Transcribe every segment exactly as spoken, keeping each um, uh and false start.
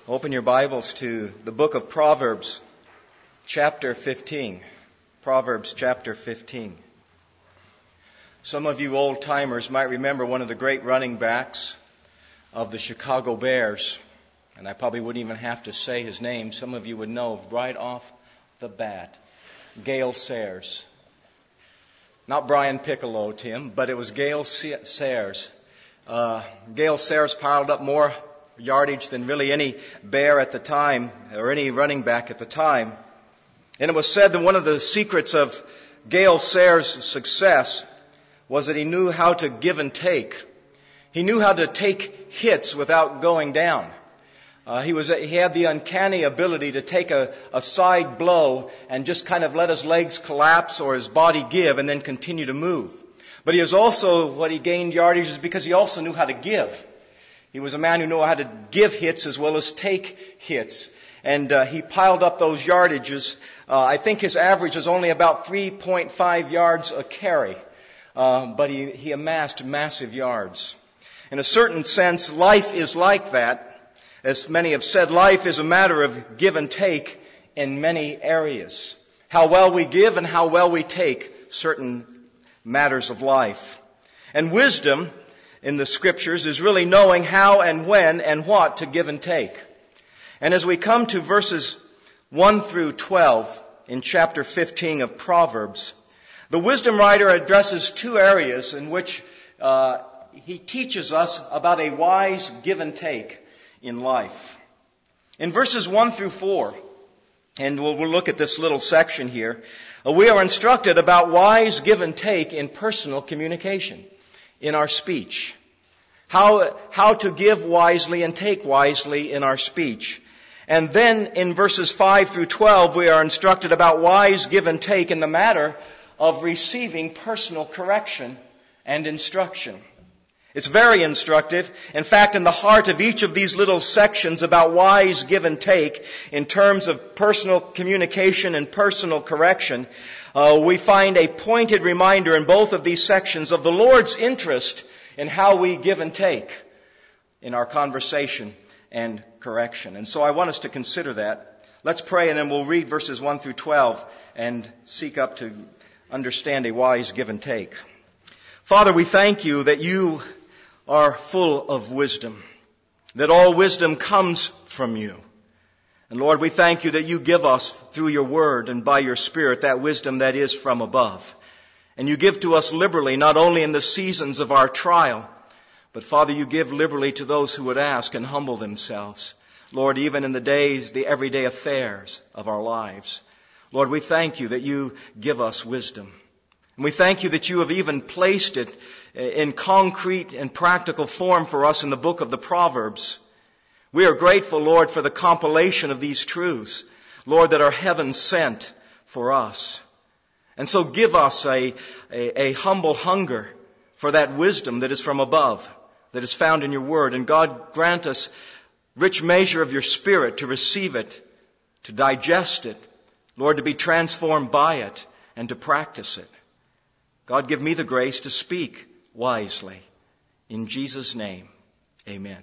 Open your Bibles to the book of Proverbs, chapter fifteen. Proverbs chapter fifteen. Some of you old-timers might remember one of the great running backs of the Chicago Bears, and I probably wouldn't even have to say his name. Some of you would know right off the bat. Gale Sayers. Not Brian Piccolo, Tim, but it was Gale Sayers. Uh, Gale Sayers piled up more yardage than really any bear at the time, or any running back at the time. And it was said that one of the secrets of Gale Sayers' success was that he knew how to give and take. He knew how to take hits without going down. Uh, he was he had the uncanny ability to take a, a side blow and just kind of let his legs collapse or his body give and then continue to move. But he was also, what he gained yardage is because he also knew how to give. He was a man who knew how to give hits as well as take hits. And uh, he piled up those yardages. Uh, I think his average was only about three point five yards a carry. Uh, but he, he amassed massive yards. In a certain sense, life is like that. As many have said, life is a matter of give and take in many areas. How well we give and how well we take certain matters of life. And wisdom in the Scriptures is really knowing how and when and what to give and take. And as we come to verses one through twelve in chapter fifteen of Proverbs, the wisdom writer addresses two areas in which uh, he teaches us about a wise give and take in life. In verses one through four, and we'll, we'll look at this little section here, uh, we are instructed about wise give and take in personal communication, in our speech. How, how to give wisely and take wisely in our speech. And then in verses five through twelve, we are instructed about wise give and take in the matter of receiving personal correction and instruction. It's very instructive. In fact, in the heart of each of these little sections about wise give and take in terms of personal communication and personal correction, uh, we find a pointed reminder in both of these sections of the Lord's interest in how we give and take in our conversation and correction. And so I want us to consider that. Let's pray, and then we'll read verses one through twelve and seek up to understand a wise give and take. Father, we thank you that you are full of wisdom, that all wisdom comes from you. And Lord, we thank you that you give us through your word and by your Spirit that wisdom that is from above. And you give to us liberally, not only in the seasons of our trial, but Father, you give liberally to those who would ask and humble themselves. Lord, even in the days, the everyday affairs of our lives. Lord, we thank you that you give us wisdom. And we thank you that you have even placed it in concrete and practical form for us in the book of the Proverbs. We are grateful, Lord, for the compilation of these truths, Lord, that are heaven sent for us. And so give us a, a, a humble hunger for that wisdom that is from above, that is found in your word. And God, grant us rich measure of your Spirit to receive it, to digest it, Lord, to be transformed by it and to practice it. God, give me the grace to speak wisely. In Jesus' name, amen.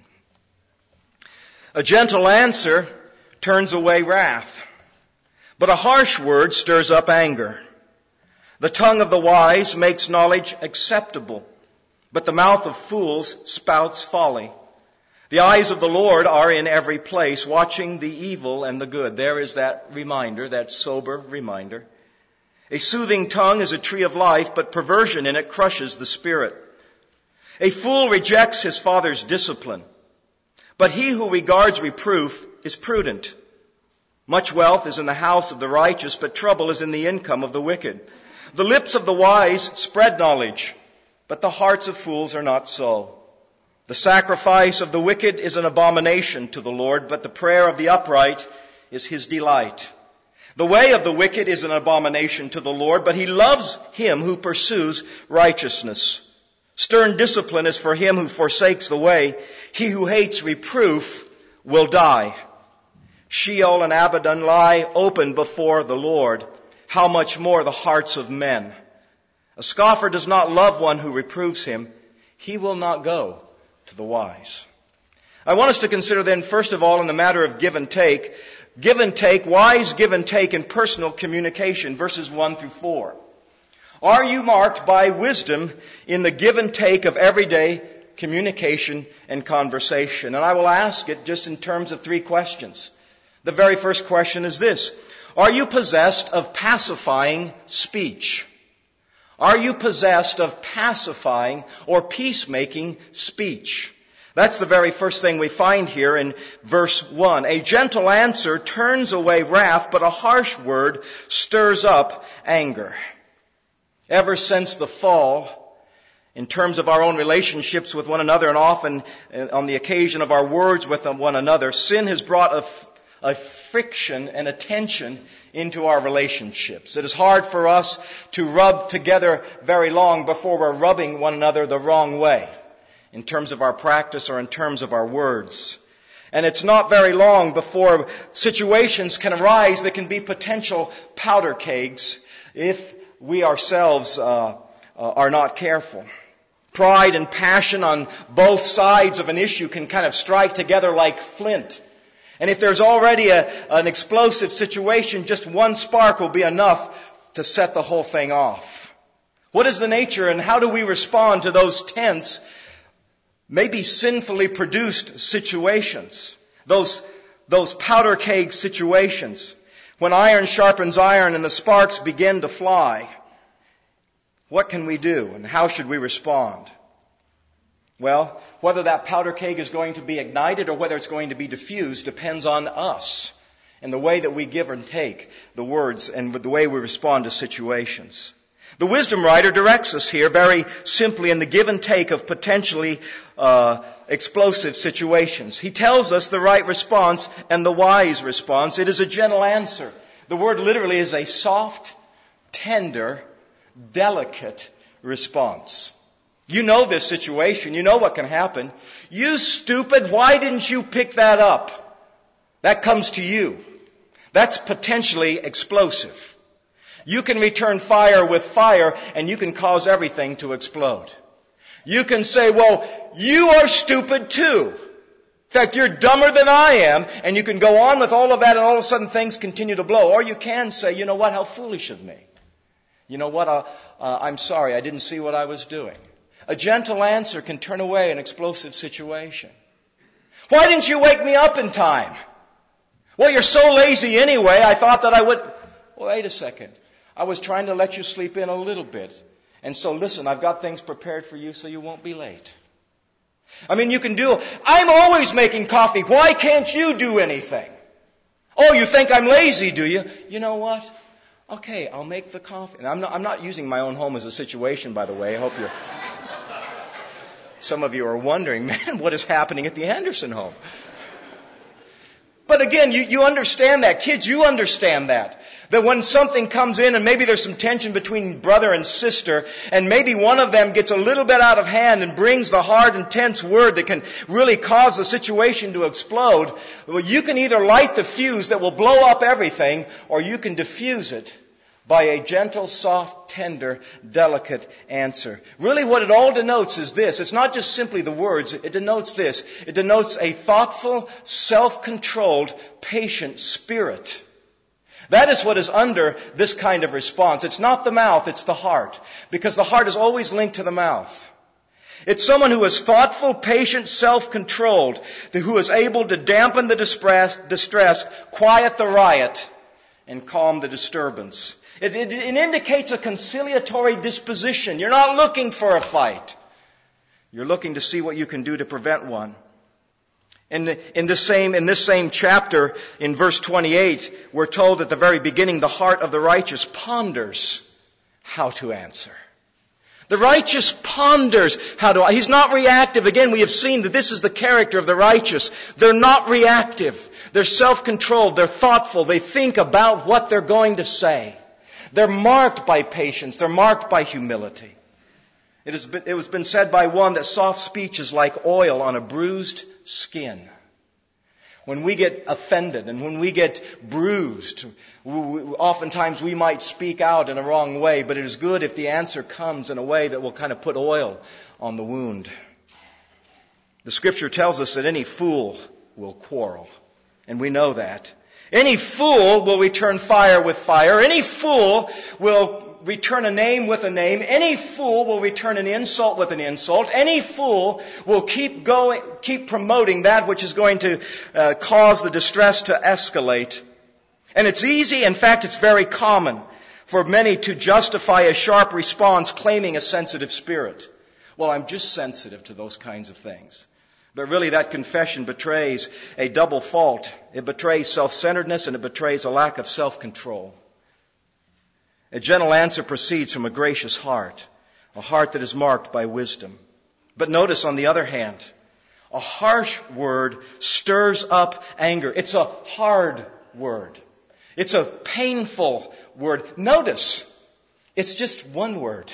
A gentle answer turns away wrath, but a harsh word stirs up anger. The tongue of the wise makes knowledge acceptable, but the mouth of fools spouts folly. The eyes of the Lord are in every place, watching the evil and the good. There is that reminder, that sober reminder. A soothing tongue is a tree of life, but perversion in it crushes the spirit. A fool rejects his father's discipline, but he who regards reproof is prudent. Much wealth is in the house of the righteous, but trouble is in the income of the wicked. The lips of the wise spread knowledge, but the hearts of fools are not so. The sacrifice of the wicked is an abomination to the Lord, but the prayer of the upright is his delight. The way of the wicked is an abomination to the Lord, but he loves him who pursues righteousness. Stern discipline is for him who forsakes the way. He who hates reproof will die. Sheol and Abaddon lie open before the Lord. How much more the hearts of men? A scoffer does not love one who reproves him. He will not go to the wise. I want us to consider then, first of all, in the matter of give and take, give and take, wise give and take in personal communication, verses one through four. Are you marked by wisdom in the give and take of everyday communication and conversation? And I will ask it just in terms of three questions. The very first question is this: are you possessed of pacifying speech? Are you possessed of pacifying or peacemaking speech? That's the very first thing we find here in verse one. A gentle answer turns away wrath, but a harsh word stirs up anger. Ever since the fall, in terms of our own relationships with one another, and often on the occasion of our words with one another, sin has brought a, a friction and a tension into our relationships. It is hard for us to rub together very long before we're rubbing one another the wrong way, in terms of our practice or in terms of our words. And it's not very long before situations can arise that can be potential powder kegs if we ourselves uh, uh, are not careful. Pride and passion on both sides of an issue can kind of strike together like flint. And if there's already a, an explosive situation, just one spark will be enough to set the whole thing off. What is the nature and how do we respond to those tense, maybe sinfully produced situations? Those, those powder keg situations. When iron sharpens iron and the sparks begin to fly, what can we do and how should we respond? Well, whether that powder keg is going to be ignited or whether it's going to be diffused depends on us and the way that we give and take the words and the way we respond to situations. The wisdom writer directs us here very simply in the give and take of potentially uh, explosive situations. He tells us the right response and the wise response. It is a gentle answer. The word literally is a soft, tender, delicate response. You know this situation. You know what can happen. You stupid, why didn't you pick that up? That comes to you. That's potentially explosive. You can return fire with fire and you can cause everything to explode. You can say, well, you are stupid too. In fact, you're dumber than I am, and you can go on with all of that and all of a sudden things continue to blow. Or you can say, you know what, how foolish of me. You know what, uh, uh, I'm sorry, I didn't see what I was doing. A gentle answer can turn away an explosive situation. Why didn't you wake me up in time? Well, you're so lazy anyway, I thought that I would... Well, wait a second. I was trying to let you sleep in a little bit. And so listen, I've got things prepared for you so you won't be late. I mean, you can do... I'm always making coffee. Why can't you do anything? Oh, you think I'm lazy, do you? You know what? Okay, I'll make the coffee. And I'm not, I'm not using my own home as a situation, by the way. I hope you're... Some of you are wondering, man, what is happening at the Anderson home? But again, you, you understand that. Kids, you understand that. That when something comes in and maybe there's some tension between brother and sister, and maybe one of them gets a little bit out of hand and brings the hard, intense word that can really cause the situation to explode, well, you can either light the fuse that will blow up everything, or you can diffuse it by a gentle, soft, tender, delicate answer. Really what it all denotes is this. It's not just simply the words. It denotes this. It denotes a thoughtful, self-controlled, patient spirit. That is what is under this kind of response. It's not the mouth, it's the heart. Because the heart is always linked to the mouth. It's someone who is thoughtful, patient, self-controlled, who is able to dampen the distress, distress, quiet the riot, and calm the disturbance. It, it, it indicates a conciliatory disposition. You're not looking for a fight. You're looking to see what you can do to prevent one. In, the, in, the same, in this same chapter, in verse twenty-eight, we're told at the very beginning, the heart of the righteous ponders how to answer. The righteous ponders how to... He's not reactive. Again, we have seen that this is the character of the righteous. They're not reactive. They're self-controlled. They're thoughtful. They think about what they're going to say. They're marked by patience. They're marked by humility. It has been, it has been said by one that soft speech is like oil on a bruised skin. When we get offended and when we get bruised, we, we, oftentimes we might speak out in a wrong way, but it is good if the answer comes in a way that will kind of put oil on the wound. The Scripture tells us that any fool will quarrel, and we know that. Any fool will return fire with fire. Any fool will return a name with a name. Any fool will return an insult with an insult. Any fool will keep going, keep promoting that which is going to uh, cause the distress to escalate. And it's easy, in fact, it's very common for many to justify a sharp response claiming a sensitive spirit. Well, I'm just sensitive to those kinds of things. But really that confession betrays a double fault. It betrays self-centeredness and it betrays a lack of self-control. A gentle answer proceeds from a gracious heart, a heart that is marked by wisdom. But notice, on the other hand, a harsh word stirs up anger. It's a hard word. It's a painful word. Notice, it's just one word.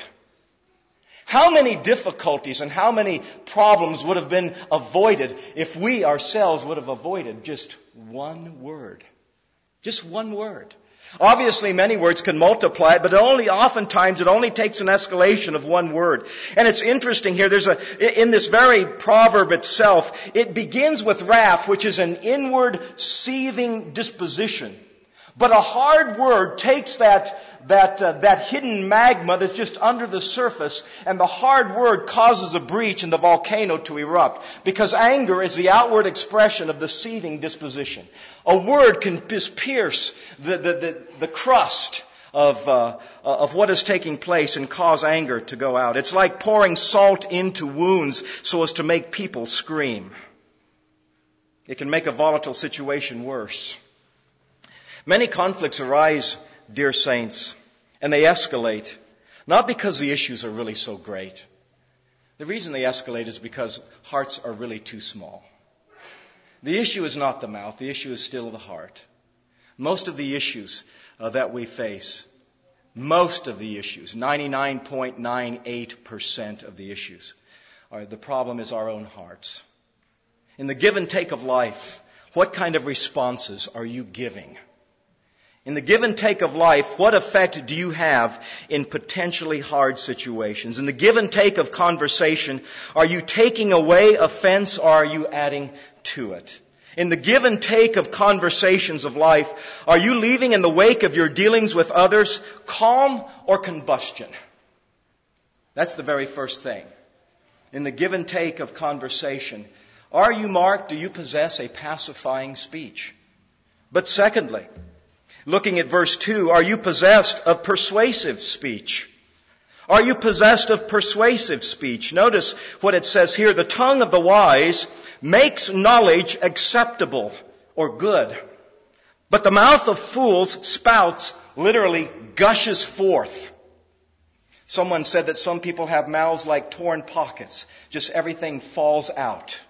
How many difficulties and how many problems would have been avoided if we ourselves would have avoided just one word? Just one word. Obviously, many words can multiply, but it only oftentimes it only takes an escalation of one word. And it's interesting here. There's a in this very proverb itself, it begins with wrath, which is an inward seething disposition. But a hard word takes that that uh, that hidden magma that's just under the surface, and the hard word causes a breach in the volcano to erupt. Because anger is the outward expression of the seething disposition. A word can just pierce the the the, the crust of uh, of what is taking place and cause anger to go out. It's like pouring salt into wounds so as to make people scream. It can make a volatile situation worse. Many conflicts arise, dear saints, and they escalate, not because the issues are really so great. The reason they escalate is because hearts are really too small. The issue is not the mouth, the issue is still the heart. Most of the issues uh, that we face, most of the issues, ninety-nine point nine eight percent of the issues, are the problem is our own hearts. In the give and take of life, what kind of responses are you giving? In the give and take of life, what effect do you have in potentially hard situations? In the give and take of conversation, are you taking away offense or are you adding to it? In the give and take of conversations of life, are you leaving in the wake of your dealings with others calm or combustion? That's the very first thing. In the give and take of conversation, are you marked, do you possess a pacifying speech? But secondly, looking at verse two, are you possessed of persuasive speech? Are you possessed of persuasive speech? Notice what it says here. The tongue of the wise makes knowledge acceptable or good. But the mouth of fools spouts, literally gushes forth. Someone said that some people have mouths like torn pockets. Just everything falls out.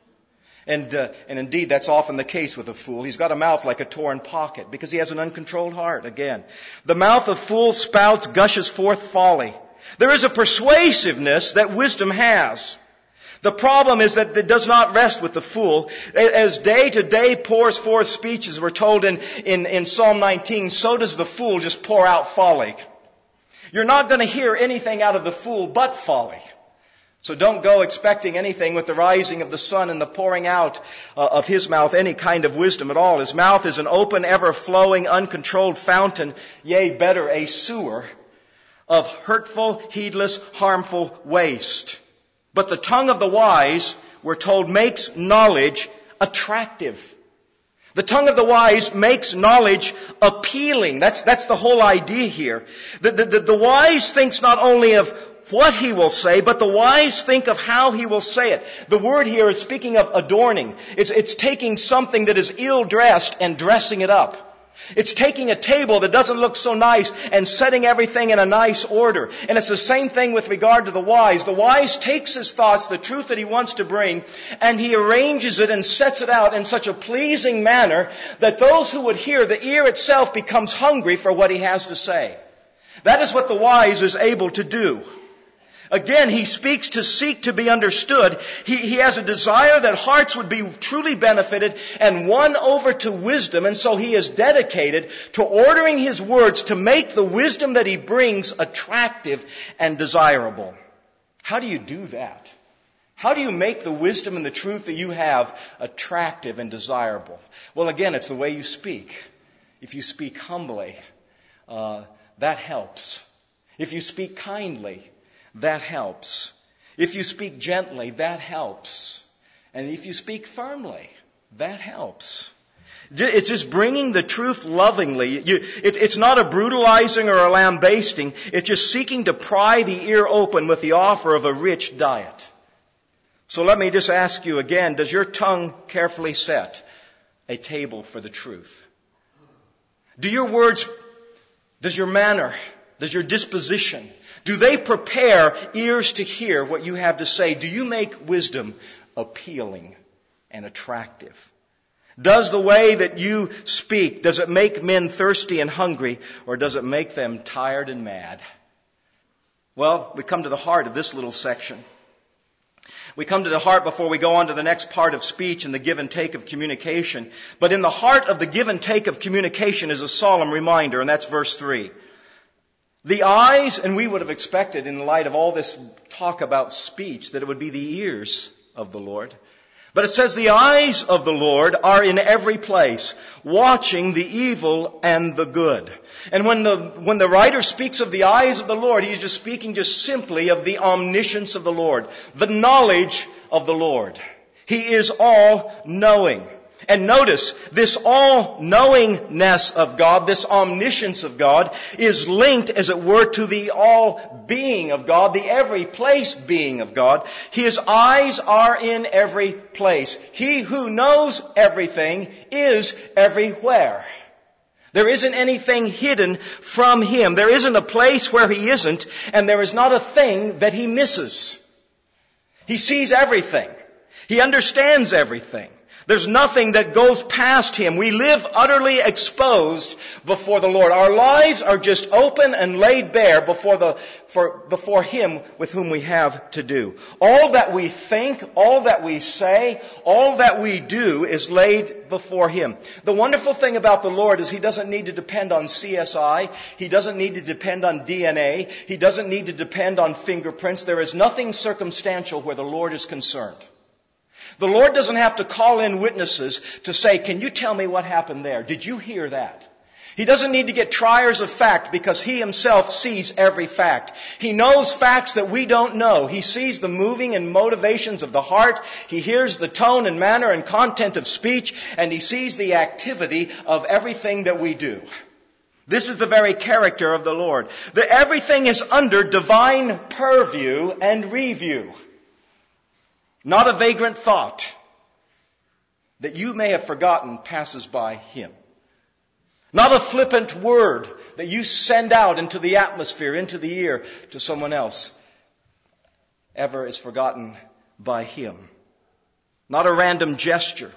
And uh, and indeed, that's often the case with a fool. He's got a mouth like a torn pocket because he has an uncontrolled heart, again. The mouth of fools spouts, gushes forth folly. There is a persuasiveness that wisdom has. The problem is that it does not rest with the fool. As day to day pours forth speeches, we're told in, in, in Psalm nineteen, so does the fool just pour out folly. You're not going to hear anything out of the fool but folly. So don't go expecting anything with the rising of the sun and the pouring out uh, of his mouth, any kind of wisdom at all. His mouth is an open, ever-flowing, uncontrolled fountain, yea, better, a sewer of hurtful, heedless, harmful waste. But the tongue of the wise, we're told, makes knowledge attractive. The tongue of the wise makes knowledge appealing. That's, that's the whole idea here. The, the, the, the wise thinks not only of what he will say, but the wise think of how he will say it. The word here is speaking of adorning. It's, it's taking something that is ill-dressed and dressing it up. It's taking a table that doesn't look so nice and setting everything in a nice order. And it's the same thing with regard to the wise. The wise takes his thoughts, the truth that he wants to bring, and he arranges it and sets it out in such a pleasing manner that those who would hear, the ear itself becomes hungry for what he has to say. That is what the wise is able to do. Again, he speaks to seek to be understood. He, he has a desire that hearts would be truly benefited and won over to wisdom. And so he is dedicated to ordering his words to make the wisdom that he brings attractive and desirable. How do you do that? How do you make the wisdom and the truth that you have attractive and desirable? Well, again, it's the way you speak. If you speak humbly, uh, that helps. If you speak kindly, that helps. If you speak gently, that helps. And if you speak firmly, that helps. It's just bringing the truth lovingly. You, it, it's not a brutalizing or a lambasting. It's just seeking to pry the ear open with the offer of a rich diet. So let me just ask you again, does your tongue carefully set a table for the truth? Do your words, does your manner, does your disposition, do they prepare ears to hear what you have to say? Do you make wisdom appealing and attractive? Does the way that you speak, does it make men thirsty and hungry, or does it make them tired and mad? Well, we come to the heart of this little section. We come to the heart before we go on to the next part of speech and the give and take of communication. But in the heart of the give and take of communication is a solemn reminder, and that's verse three. The eyes, and we would have expected in light of all this talk about speech, that it would be the ears of the Lord. But it says the eyes of the Lord are in every place, watching the evil and the good. And when the, when the writer speaks of the eyes of the Lord, he's just speaking just simply of the omniscience of the Lord, the knowledge of the Lord. He is all-knowing. And notice, this all-knowingness of God, this omniscience of God, is linked, as it were, to the all-being of God, the every-place being of God. His eyes are in every place. He who knows everything is everywhere. There isn't anything hidden from Him. There isn't a place where He isn't, and there is not a thing that He misses. He sees everything. He understands everything. There's nothing that goes past Him. We live utterly exposed before the Lord. Our lives are just open and laid bare before the, for, before Him with whom we have to do. All that we think, all that we say, all that we do is laid before Him. The wonderful thing about the Lord is He doesn't need to depend on C S I. He doesn't need to depend on D N A. He doesn't need to depend on fingerprints. There is nothing circumstantial where the Lord is concerned. The Lord doesn't have to call in witnesses to say, can you tell me what happened there? Did you hear that? He doesn't need to get triers of fact because He Himself sees every fact. He knows facts that we don't know. He sees the moving and motivations of the heart. He hears the tone and manner and content of speech, and He sees the activity of everything that we do. This is the very character of the Lord. That everything is under divine purview and review. Not a vagrant thought that you may have forgotten passes by Him. Not a flippant word that you send out into the atmosphere, into the ear to someone else, ever is forgotten by Him. Not a random gesture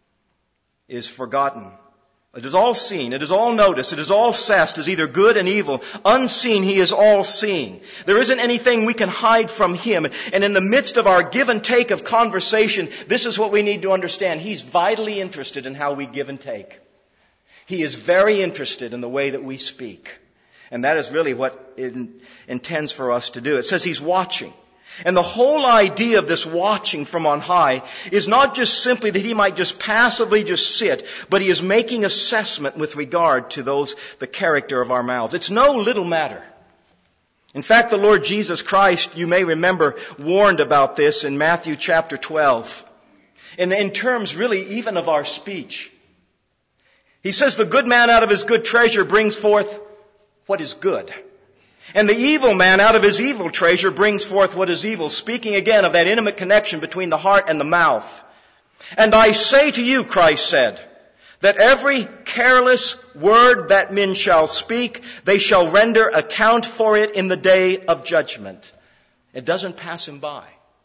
is forgotten. It is all seen. It is all noticed. It is all assessed as either good and evil. Unseen, He is all seeing. There isn't anything we can hide from Him. And in the midst of our give and take of conversation, this is what we need to understand. He's vitally interested in how we give and take. He is very interested in the way that we speak. And that is really what it intends for us to do. It says He's watching. And the whole idea of this watching from on high is not just simply that He might just passively just sit, but He is making assessment with regard to those, the character of our mouths. It's no little matter. In fact, the Lord Jesus Christ, you may remember, warned about this in Matthew chapter twelve. And in terms really even of our speech. He says, the good man out of his good treasure brings forth what is good. And the evil man out of his evil treasure brings forth what is evil, speaking again of that intimate connection between the heart and the mouth. And I say to you, Christ said, that every careless word that men shall speak, they shall render account for it in the day of judgment. It doesn't pass Him by.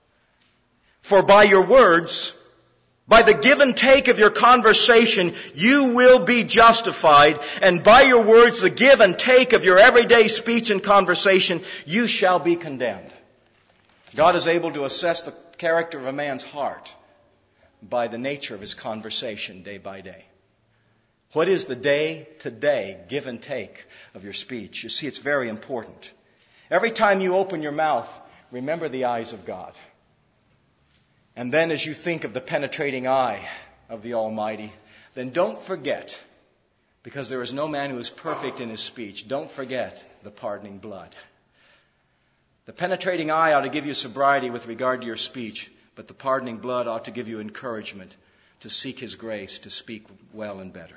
For by your words, by the give and take of your conversation, you will be justified. And by your words, the give and take of your everyday speech and conversation, you shall be condemned. God is able to assess the character of a man's heart by the nature of his conversation day by day. What is the day-to-day give and take of your speech? You see, it's very important. Every time you open your mouth, remember the eyes of God. And then as you think of the penetrating eye of the Almighty, then don't forget, because there is no man who is perfect in his speech, don't forget the pardoning blood. The penetrating eye ought to give you sobriety with regard to your speech, but the pardoning blood ought to give you encouragement to seek His grace, to speak well and better.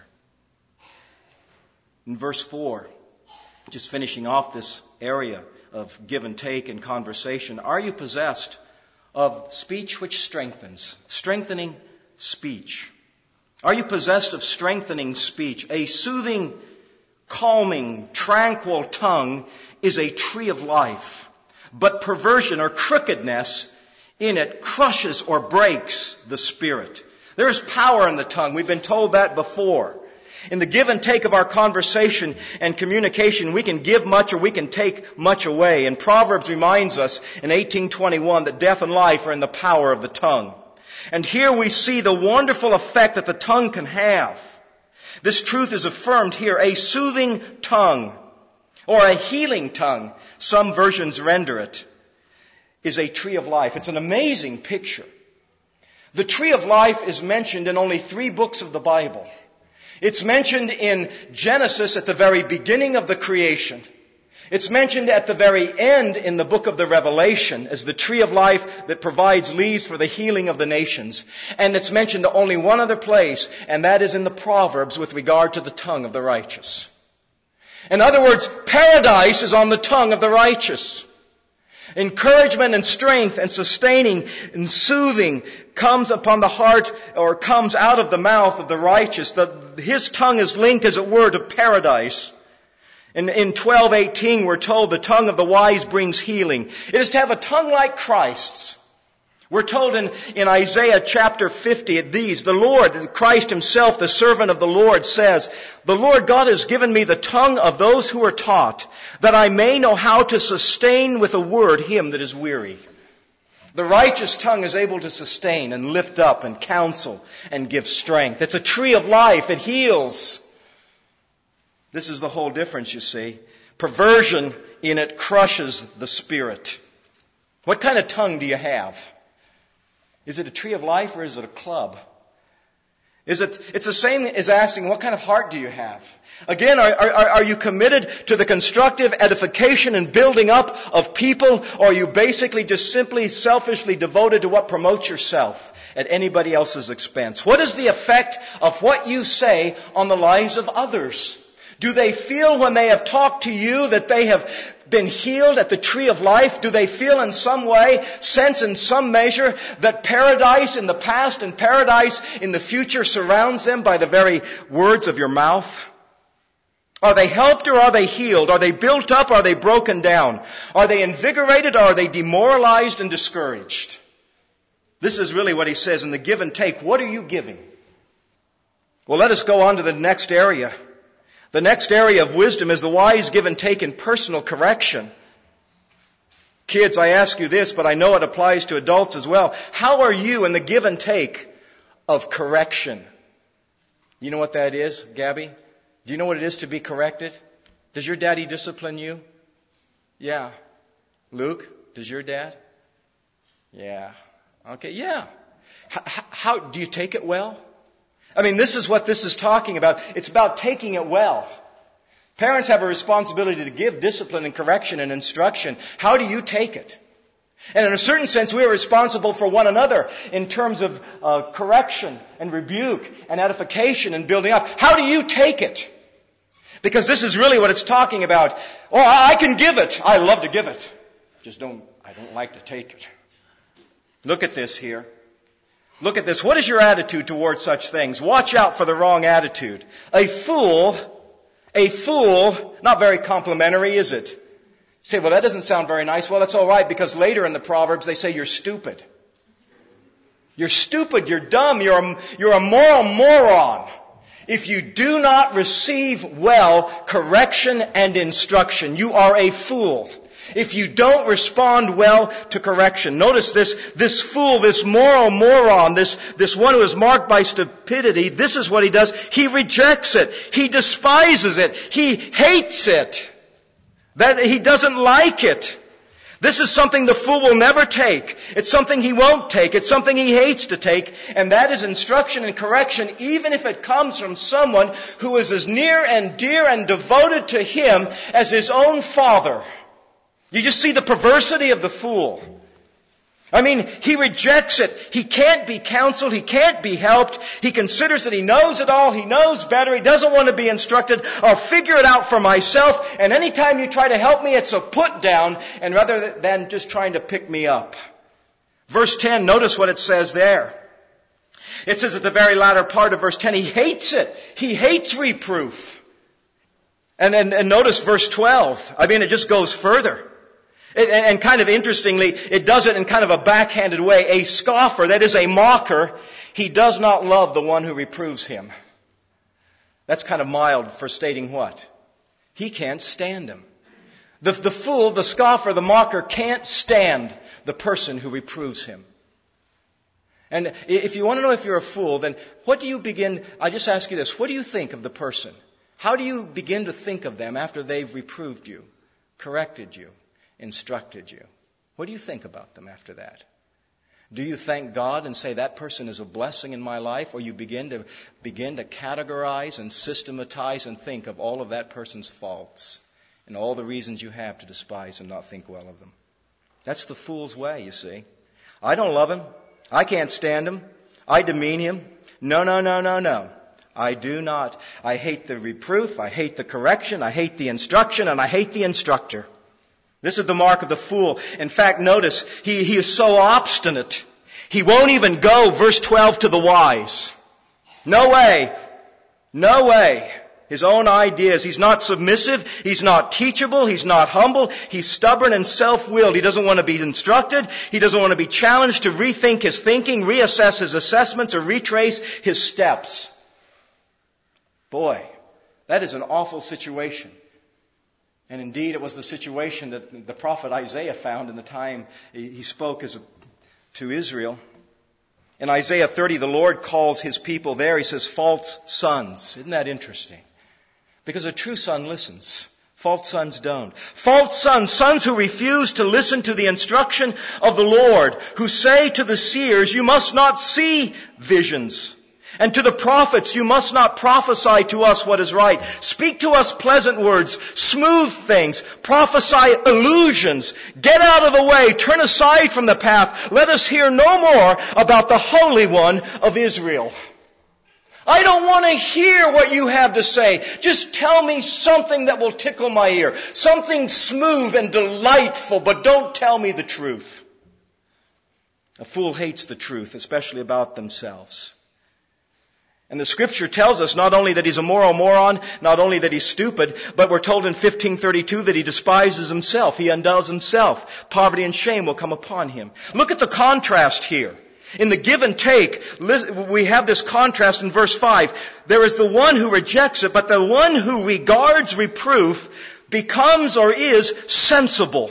In verse four, just finishing off this area of give and take in conversation, are you possessed of speech which strengthens? Strengthening speech. Are you possessed of strengthening speech? A soothing, calming, tranquil tongue is a tree of life, but perversion or crookedness in it crushes or breaks the spirit. There is power in the tongue. We've been told that before. In the give and take of our conversation and communication, we can give much or we can take much away. And Proverbs reminds us in eighteen twenty-one that death and life are in the power of the tongue. And here we see the wonderful effect that the tongue can have. This truth is affirmed here. A soothing tongue, or a healing tongue, some versions render it, is a tree of life. It's an amazing picture. The tree of life is mentioned in only three books of the Bible. It's mentioned in Genesis at the very beginning of the creation. It's mentioned at the very end in the book of the Revelation as the tree of life that provides leaves for the healing of the nations. And it's mentioned only one other place, and that is in the Proverbs with regard to the tongue of the righteous. In other words, paradise is on the tongue of the righteous. Encouragement and strength and sustaining and soothing comes upon the heart or comes out of the mouth of the righteous. The, his tongue is linked, as it were, to paradise. In, in twelve eighteen, we're told the tongue of the wise brings healing. It is to have a tongue like Christ's. We're told in, in Isaiah chapter fifty, these, the Lord, Christ Himself, the servant of the Lord, says, "The Lord God has given me the tongue of those who are taught, that I may know how to sustain with a word him that is weary." The righteous tongue is able to sustain and lift up and counsel and give strength. It's a tree of life. It heals. This is the whole difference, you see. Perversion in it crushes the spirit. What kind of tongue do you have? Is it a tree of life or is it a club? Is it, it's the same as asking, what kind of heart do you have? Again, are, are, are you committed to the constructive edification and building up of people, or are you basically just simply selfishly devoted to what promotes yourself at anybody else's expense? What is the effect of what you say on the lives of others? Do they feel when they have talked to you that they have been healed at the tree of life? Do they feel in some way, sense in some measure, that paradise in the past and paradise in the future surrounds them by the very words of your mouth? Are they helped or are they healed? Are they built up or are they broken down? Are they invigorated or are they demoralized and discouraged? This is really what he says in the give and take. What are you giving? Well, let us go on to the next area. The next area of wisdom is the wise give and take in personal correction. Kids, I ask you this, but I know it applies to adults as well. How are you in the give and take of correction? You know what that is, Gabby? Do you know what it is to be corrected? Does your daddy discipline you? Yeah. Luke, does your dad? Yeah. Okay, yeah. How, how do you take it well? I mean, this is what this is talking about. It's about taking it well. Parents have a responsibility to give discipline and correction and instruction. How do you take it? And in a certain sense, we are responsible for one another in terms of uh, correction and rebuke and edification and building up. How do you take it? Because this is really what it's talking about. Oh, I can give it. I love to give it. Just don't, I don't like to take it. Look at this here. Look at this. What is your attitude towards such things? Watch out for the wrong attitude. A fool, a fool, not very complimentary, is it? You say, well, that doesn't sound very nice. Well, that's all right, because later in the Proverbs they say you're stupid. You're stupid, you're dumb, you're a, you're a moral moron. If you do not receive well correction and instruction, you are a fool. If you don't respond well to correction. Notice this, this fool, this moral moron, this, this one who is marked by stupidity, this is what he does. He rejects it. He despises it. He hates it. That he doesn't like it. This is something the fool will never take. It's something he won't take. It's something he hates to take. And that is instruction and correction, even if it comes from someone who is as near and dear and devoted to him as his own father. You just see the perversity of the fool. I mean, he rejects it. He can't be counseled. He can't be helped. He considers that he knows it all. He knows better. He doesn't want to be instructed. I'll figure it out for myself. And anytime you try to help me, it's a put down, and rather than just trying to pick me up. Verse ten, notice what it says there. It says at the very latter part of verse ten, he hates it. He hates reproof. And, and, and notice verse twelve. I mean, it just goes further. And, and kind of interestingly, it does it in kind of a backhanded way. A scoffer, that is a mocker, he does not love the one who reproves him. That's kind of mild for stating what? He can't stand him. The, the fool, the scoffer, the mocker can't stand the person who reproves him. And if you want to know if you're a fool, then what do you begin, I just ask you this, what do you think of the person? How do you begin to think of them after they've reproved you, corrected you, instructed you? What do you think about them after that? Do you thank God and say that person is a blessing in my life, or you begin to begin to categorize and systematize and think of all of that person's faults and all the reasons you have to despise and not think well of them? That's the fool's way, you see. I don't love him. I can't stand him. I demean him. No, no, no, no, no. I do not. I hate the reproof. I hate the correction. I hate the instruction, and I hate the instructor. This is the mark of the fool. In fact, notice, he, he is so obstinate. He won't even go, verse twelve, to the wise. No way. No way. His own ideas. He's not submissive. He's not teachable. He's not humble. He's stubborn and self-willed. He doesn't want to be instructed. He doesn't want to be challenged to rethink his thinking, reassess his assessments, or retrace his steps. Boy, that is an awful situation. And indeed, it was the situation that the prophet Isaiah found in the time he spoke as a, to Israel. In Isaiah thirty, the Lord calls his people there, he says, false sons. Isn't that interesting? Because a true son listens. False sons don't. False sons, sons who refuse to listen to the instruction of the Lord, who say to the seers, you must not see visions. And to the prophets, you must not prophesy to us what is right. Speak to us pleasant words, smooth things, prophesy illusions. Get out of the way, turn aside from the path. Let us hear no more about the Holy One of Israel. I don't want to hear what you have to say. Just tell me something that will tickle my ear. Something smooth and delightful, but don't tell me the truth. A fool hates the truth, especially about themselves. And the Scripture tells us not only that he's a moral moron, not only that he's stupid, but we're told in fifteen thirty-two that he despises himself. He undoes himself. Poverty and shame will come upon him. Look at the contrast here. In the give and take, we have this contrast in verse five. There is the one who rejects it, but the one who regards reproof becomes or is sensible.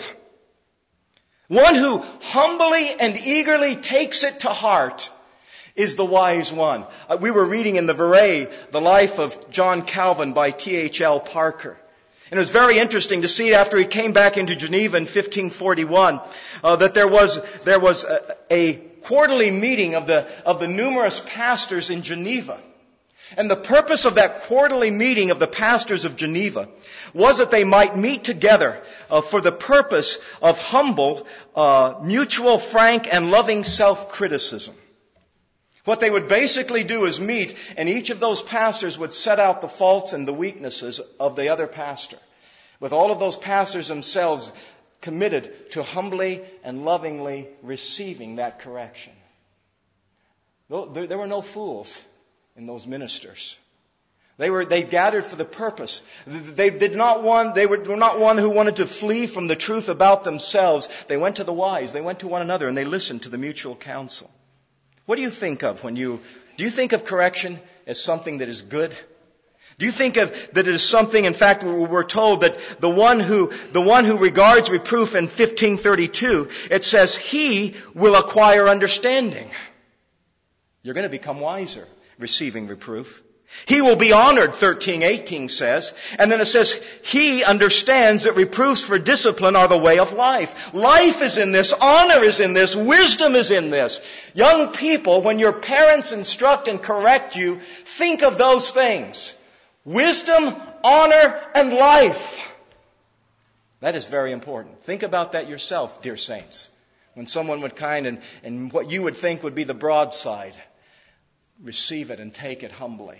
One who humbly and eagerly takes it to heart is the wise one. Uh, we were reading in the Verret, The Life of John Calvin by T H L Parker. And it was very interesting to see after he came back into Geneva in fifteen forty-one, uh, that there was, there was a, a quarterly meeting of the, of the numerous pastors in Geneva. And the purpose of that quarterly meeting of the pastors of Geneva was that they might meet together uh, for the purpose of humble, uh, mutual, frank, and loving self-criticism. What they would basically do is meet, and each of those pastors would set out the faults and the weaknesses of the other pastor, with all of those pastors themselves committed to humbly and lovingly receiving that correction. There were no fools in those ministers. They were, they gathered for the purpose. They did not want, they were not one who wanted to flee from the truth about themselves. They went to the wise. They went to one another and they listened to the mutual counsel. What do you think of when you, do you think of correction as something that is good? Do you think of that it is something, in fact, we're told that the one who, the one who regards reproof in fifteen thirty-two, it says, he will acquire understanding. You're going to become wiser receiving reproof. He will be honored, thirteen eighteen says. And then it says, he understands that reproofs for discipline are the way of life. Life is in this. Honor is in this. Wisdom is in this. Young people, when your parents instruct and correct you, think of those things. Wisdom, honor, and life. That is very important. Think about that yourself, dear saints. When someone would kind and, and what you would think would be the broadside, receive it and take it humbly.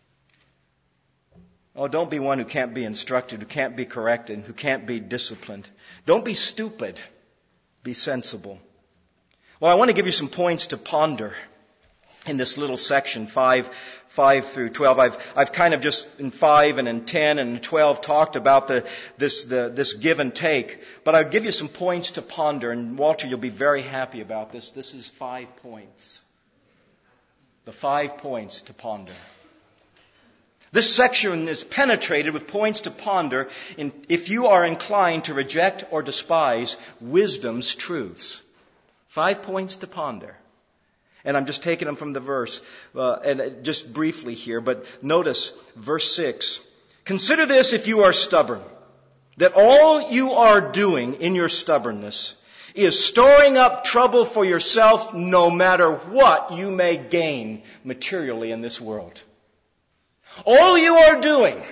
Oh, don't be one who can't be instructed, who can't be corrected, who can't be disciplined. Don't be stupid. Be sensible. Well, I want to give you some points to ponder in this little section, five, five through twelve. I've, I've kind of just in five and in ten and twelve talked about the, this, the, this give and take. But I'll give you some points to ponder. And Walter, you'll be very happy about this. This is five points. The five points to ponder. This section is penetrated with points to ponder in, if you are inclined to reject or despise wisdom's truths. Five points to ponder. And I'm just taking them from the verse, uh, and just briefly here, but notice verse six. Consider this if you are stubborn, that all you are doing in your stubbornness is storing up trouble for yourself no matter what you may gain materially in this world. All you are doing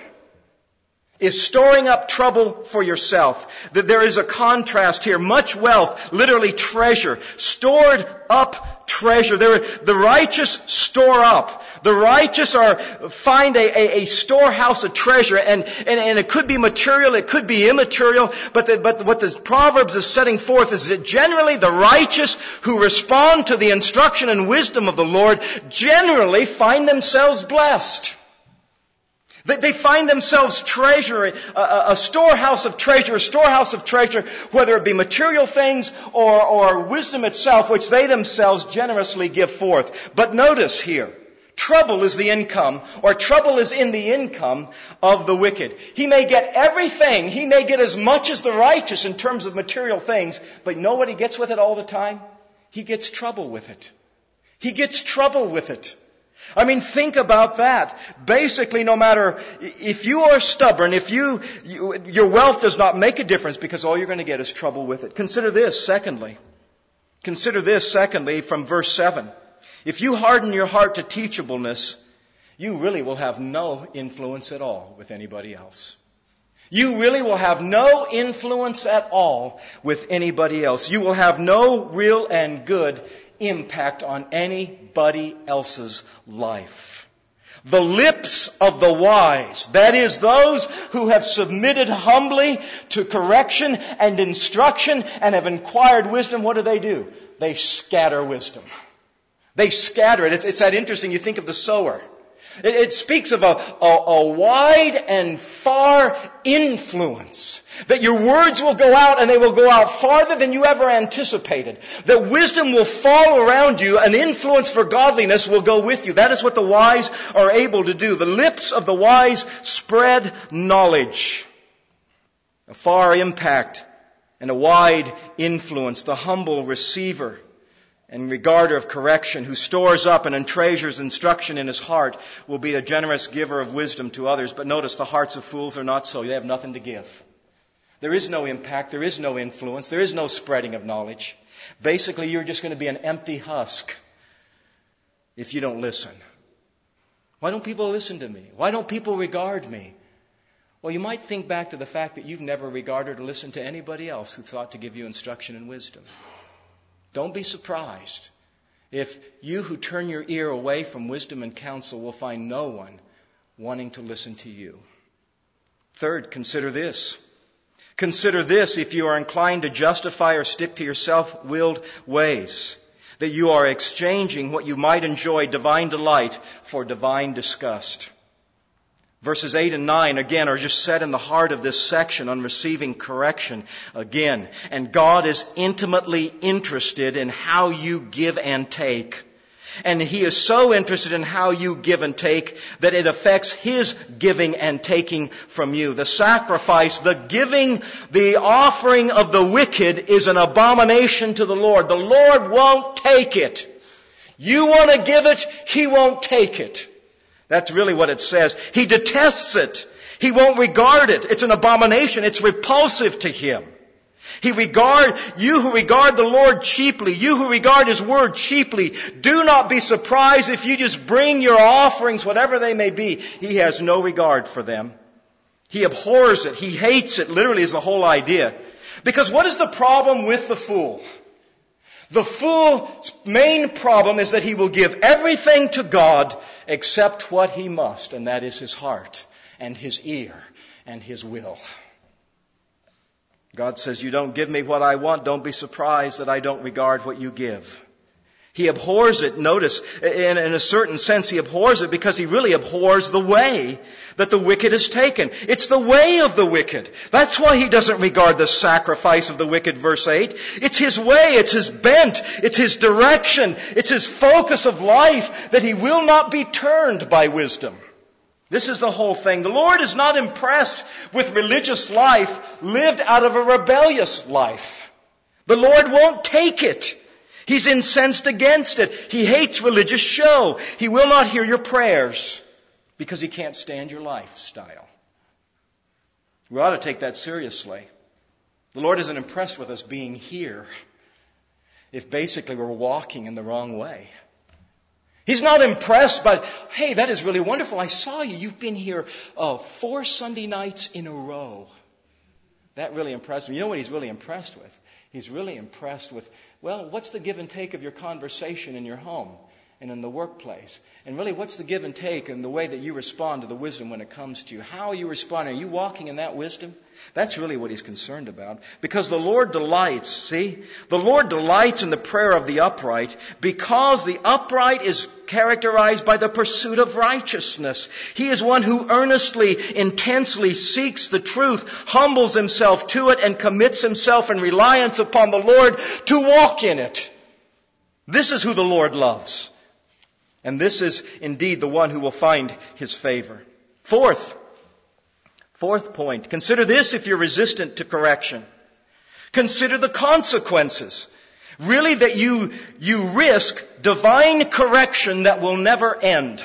is storing up trouble for yourself. That there is a contrast here. Much wealth, literally treasure, stored up treasure. There, the righteous store up. The righteous are find a, a, a storehouse of treasure, and, and, and it could be material, it could be immaterial. But the, but what the Proverbs is setting forth is that generally the righteous who respond to the instruction and wisdom of the Lord generally find themselves blessed. They find themselves treasuring, a, a storehouse of treasure, a storehouse of treasure, whether it be material things or, or wisdom itself, which they themselves generously give forth. But notice here, trouble is the income, or trouble is in the income of the wicked. He may get everything, he may get as much as the righteous in terms of material things, but you know what he gets with it all the time? He gets trouble with it. He gets trouble with it. I mean, think about that. Basically, no matter if you are stubborn, if you, you your wealth does not make a difference because all you're going to get is trouble with it. Consider this, secondly. Consider this, secondly, from verse seven. If you harden your heart to teachableness, you really will have no influence at all with anybody else. You really will have no influence at all with anybody else. You will have no real and good impact on anybody else's life. The lips of the wise, that is those who have submitted humbly to correction and instruction and have acquired wisdom, what do they do? They scatter wisdom. They scatter it. It's, it's that interesting. You think of the sower. It, it speaks of a, a, a wide and far influence. That your words will go out and they will go out farther than you ever anticipated. That wisdom will fall around you. An influence for godliness will go with you. That is what the wise are able to do. The lips of the wise spread knowledge. A far impact and a wide influence. The humble receiver and regarder of correction, who stores up and treasures instruction in his heart, will be a generous giver of wisdom to others. But notice, the hearts of fools are not so. They have nothing to give. There is no impact. There is no influence. There is no spreading of knowledge. Basically, you're just going to be an empty husk if you don't listen. Why don't people listen to me? Why don't people regard me? Well, you might think back to the fact that you've never regarded or listened to anybody else who thought to give you instruction and wisdom. Don't be surprised if you who turn your ear away from wisdom and counsel will find no one wanting to listen to you. Third, consider this. Consider this if you are inclined to justify or stick to your self-willed ways, that you are exchanging what you might enjoy, divine delight, for divine disgust. Verses eight and nine, again, are just set in the heart of this section on receiving correction again. And God is intimately interested in how you give and take. And He is so interested in how you give and take that it affects His giving and taking from you. The sacrifice, the giving, the offering of the wicked is an abomination to the Lord. The Lord won't take it. You want to give it, He won't take it. That's really what it says. He detests it. He won't regard it. It's an abomination. It's repulsive to him. He regard, you who regard the Lord cheaply, you who regard His Word cheaply, do not be surprised if you just bring your offerings, whatever they may be. He has no regard for them. He abhors it. He hates it, literally is the whole idea. Because what is the problem with the fool? The fool's main problem is that he will give everything to God except what he must, and that is his heart and his ear and his will. God says, you don't give me what I want, don't be surprised that I don't regard what you give. He abhors it. Notice, in, in a certain sense, he abhors it because he really abhors the way that the wicked has taken. It's the way of the wicked. That's why he doesn't regard the sacrifice of the wicked, verse eight. It's his way, it's his bent, it's his direction, it's his focus of life that he will not be turned by wisdom. This is the whole thing. The Lord is not impressed with religious life lived out of a rebellious life. The Lord won't take it. He's incensed against it. He hates religious show. He will not hear your prayers because He can't stand your lifestyle. We ought to take that seriously. The Lord isn't impressed with us being here if basically we're walking in the wrong way. He's not impressed by, hey, that is really wonderful. I saw you. You've been here uh, four Sunday nights in a row. That really impressed me. You know what He's really impressed with? He's really impressed with, well, what's the give and take of your conversation in your home and in the workplace? And really, what's the give and take in the way that you respond to the wisdom when it comes to you? How are you responding? Are you walking in that wisdom? That's really what He's concerned about. Because the Lord delights, see? The Lord delights in the prayer of the upright because the upright is characterized by the pursuit of righteousness. He is one who earnestly, intensely seeks the truth, humbles himself to it, and commits himself in reliance upon the Lord to walk in it. This is who the Lord loves. And this is indeed the one who will find His favor. Fourth, fourth point. Consider this if you're resistant to correction. Consider the consequences. Really that you, you risk divine correction that will never end.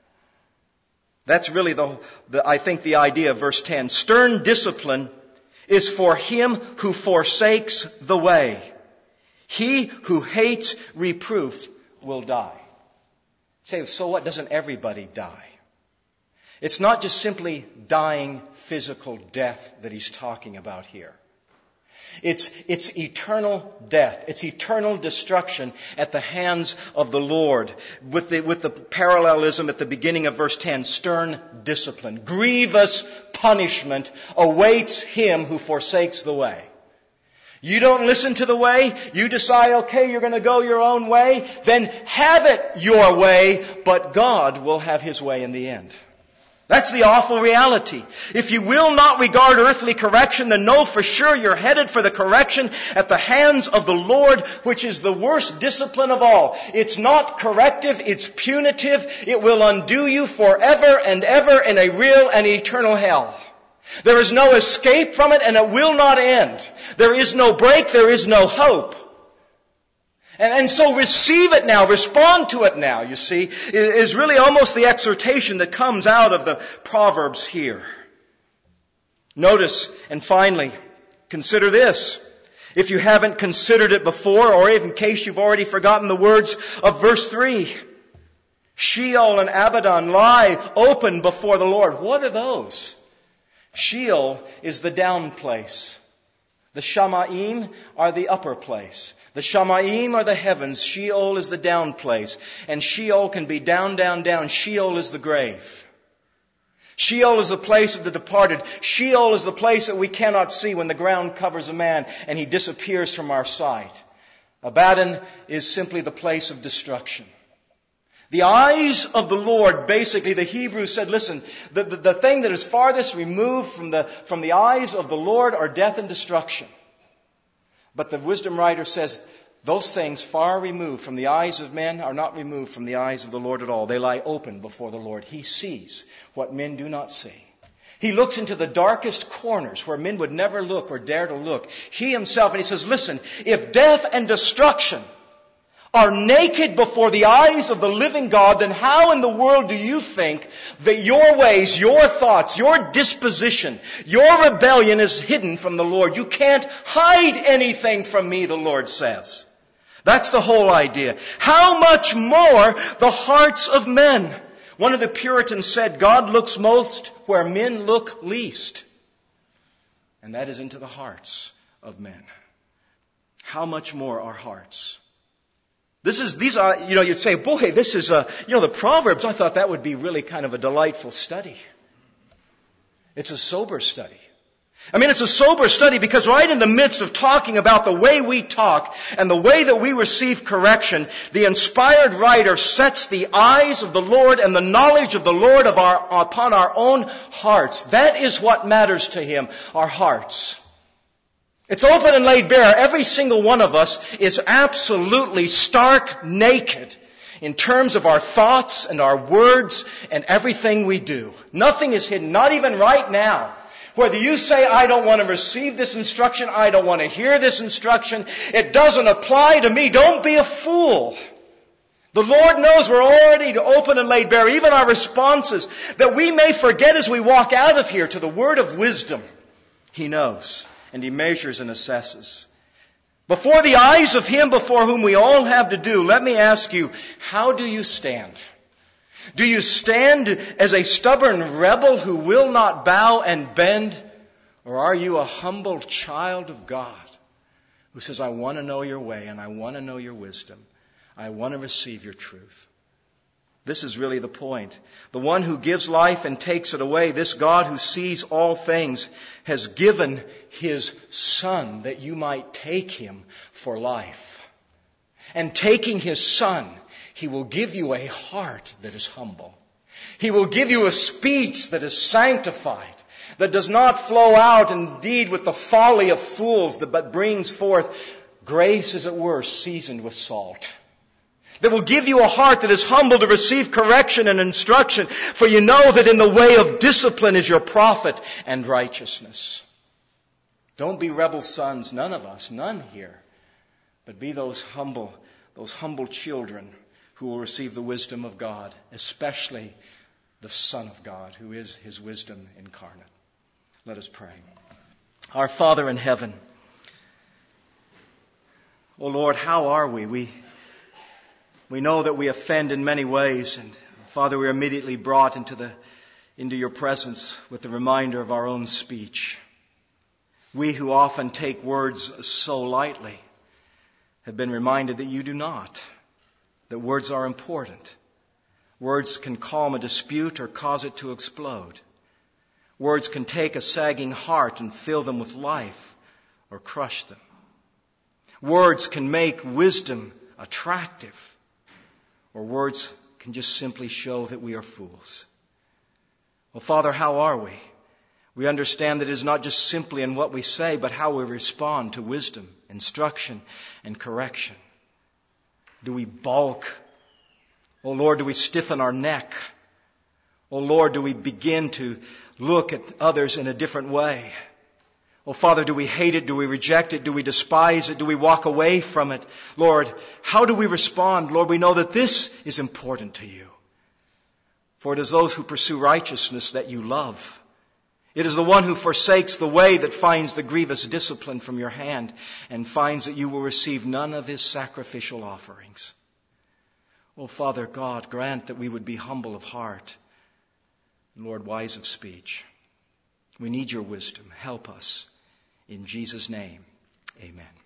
That's really the, the, I think the idea of verse ten. Stern discipline is for him who forsakes the way. He who hates reproof will die. Say, so what? Doesn't everybody die? It's not just simply dying physical death that he's talking about here. It's, it's eternal death. It's eternal destruction at the hands of the Lord. With the, with the parallelism at the beginning of verse ten, stern discipline, grievous punishment awaits him who forsakes the way. You don't listen to the way, you decide, okay, you're going to go your own way, then have it your way, but God will have His way in the end. That's the awful reality. If you will not regard earthly correction, then know for sure you're headed for the correction at the hands of the Lord, which is the worst discipline of all. It's not corrective, it's punitive. It will undo you forever and ever in a real and eternal hell. There is no escape from it, and it will not end. There is no break, there is no hope. And, and so receive it now, respond to it now, you see, is really almost the exhortation that comes out of the Proverbs here. Notice, and finally, consider this. If you haven't considered it before, or in case you've already forgotten the words of verse three. Sheol and Abaddon lie open before the Lord. What are those? Sheol is the down place. The Shamaim are the upper place. The Shamaim are the heavens. Sheol is the down place. And Sheol can be down, down, down. Sheol is the grave. Sheol is the place of the departed. Sheol is the place that we cannot see when the ground covers a man and he disappears from our sight. Abaddon is simply the place of destruction. The eyes of the Lord, basically, the Hebrews said, listen, the, the, the thing that is farthest removed from the, from the eyes of the Lord are death and destruction. But the wisdom writer says, those things far removed from the eyes of men are not removed from the eyes of the Lord at all. They lie open before the Lord. He sees what men do not see. He looks into the darkest corners where men would never look or dare to look. He himself, and he says, listen, if death and destruction are naked before the eyes of the living God, then how in the world do you think that your ways, your thoughts, your disposition, your rebellion is hidden from the Lord? You can't hide anything from me, the Lord says. That's the whole idea. How much more the hearts of men? One of the Puritans said, God looks most where men look least. And that is into the hearts of men. How much more our hearts? This is, these are, you know, you'd say, boy, this is a, you know, the Proverbs, I thought that would be really kind of a delightful study. It's a sober study. I mean, it's a sober study because right in the midst of talking about the way we talk and the way that we receive correction, the inspired writer sets the eyes of the Lord and the knowledge of the Lord of our, upon our own hearts. That is what matters to Him, our hearts. It's open and laid bare. Every single one of us is absolutely stark naked in terms of our thoughts and our words and everything we do. Nothing is hidden, not even right now. Whether you say, I don't want to receive this instruction, I don't want to hear this instruction, it doesn't apply to me, don't be a fool. The Lord knows we're already open and laid bare, even our responses, that we may forget as we walk out of here to the word of wisdom. He knows. And He measures and assesses. Before the eyes of Him before whom we all have to do, let me ask you, how do you stand? Do you stand as a stubborn rebel who will not bow and bend? Or are you a humble child of God who says, I want to know your way and I want to know your wisdom. I want to receive your truth. This is really the point. The one who gives life and takes it away, this God who sees all things, has given His Son that you might take Him for life. And taking His Son, He will give you a heart that is humble. He will give you a speech that is sanctified, that does not flow out indeed with the folly of fools, but brings forth grace, as it were, seasoned with salt. That will give you a heart that is humble to receive correction and instruction. For you know that in the way of discipline is your profit and righteousness. Don't be rebel sons, none of us, none here. But be those humble, those humble children who will receive the wisdom of God, especially the Son of God, who is His wisdom incarnate. Let us pray. Our Father in heaven, O Lord, how are we? We We know that we offend in many ways, and Father, we are immediately brought into the into your presence with the reminder of our own speech. We who often take words so lightly have been reminded that you do not, that words are important. Words can calm a dispute or cause it to explode. Words can take a sagging heart and fill them with life or crush them. Words can make wisdom attractive. Or words can just simply show that we are fools. Well, Father, how are we? We understand that it is not just simply in what we say, but how we respond to wisdom, instruction, and correction. Do we balk? Oh Lord, do we stiffen our neck? Oh Lord, do we begin to look at others in a different way? Oh, Father, do we hate it? Do we reject it? Do we despise it? Do we walk away from it? Lord, how do we respond? Lord, we know that this is important to you. For it is those who pursue righteousness that you love. It is the one who forsakes the way that finds the grievous discipline from your hand and finds that you will receive none of his sacrificial offerings. Oh, Father God, grant that we would be humble of heart and, Lord, wise of speech. We need your wisdom. Help us. In Jesus' name, amen.